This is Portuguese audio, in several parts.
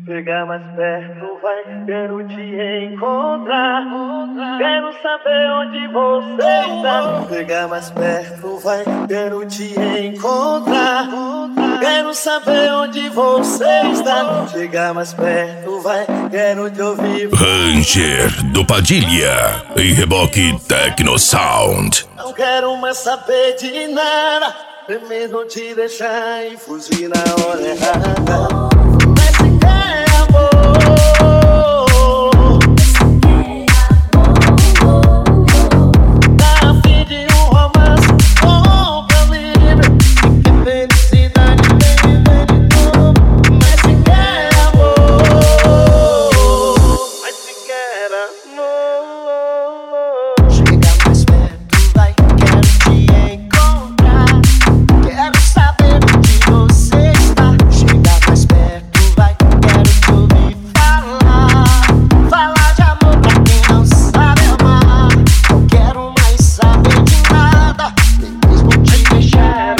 Chega mais perto, vai, quero te encontrar. Quero saber onde você está. Chega mais perto, vai, quero te encontrar. Quero saber onde você está. Chega mais perto, vai, quero te ouvir. Ranger do Padilha em Reboque Techno Sound. Não quero mais saber de nada, é mesmo te deixar e fugir na hora errada. Mas se quer amor, tá a fim de um romance bom pra mim. Que felicidade vem de novo. Mas se quer amor, mas se quer amor. Chega mais perto, vai, quero te encontrar. Quero saber onde você está. Chega mais perto, vai, quero te ouvir falar. Falar de amor pra quem não sabe amar. Não quero mais saber de nada, nem mesmo te deixar.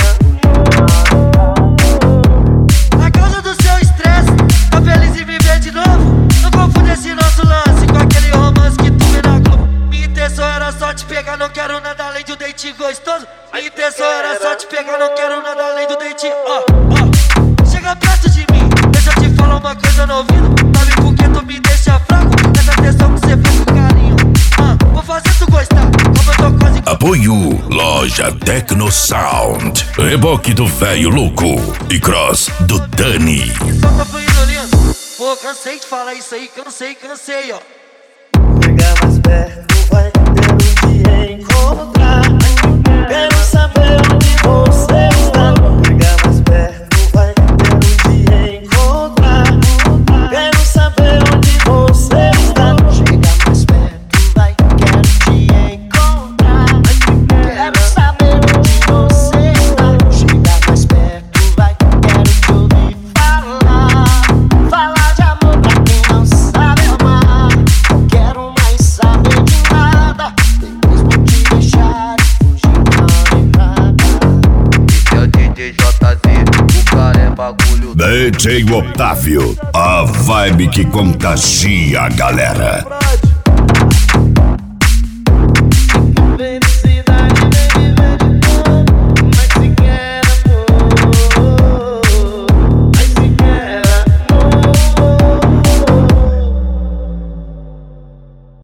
A causa do seu estresse, tá feliz em viver de novo? Não confunde esse nosso lance com aquele romance que tu vê na Globo. Minha intenção era só te pegar, não quero nada além de um date gostoso. Minha intenção era só te pegar, não quero nada além do date. Chega perto de mim, deixa eu te falar uma coisa no ouvido. Sabe por que tu me deixa fraco? Presta atenção que cê faz com carinho. Vou fazer tu gostar, como eu tô quase. Apoio Loja Techno Sound. Reboque do Velho Louco e Cross do Dani. Só tá fluindo lindo. Pô, cansei de falar isso aí, cansei, ó. Chega mais perto, vai, quero te encontrar. Quero saber onde você está. Chega mais perto, vai, quero te encontrar. Quero saber onde você está. Chega mais perto, vai, quero te encontrar. Quero saber onde você está. Chega mais perto, vai, quero te ouvir falar. Falar de amor pra quem não sabe amar. Não quero mais saber de nada, nem mesmo te deixar fugir na hora errada. Esse é o DJ JZ, o cara é bagulho. DJ Otávio, a vibe que contagia a galera.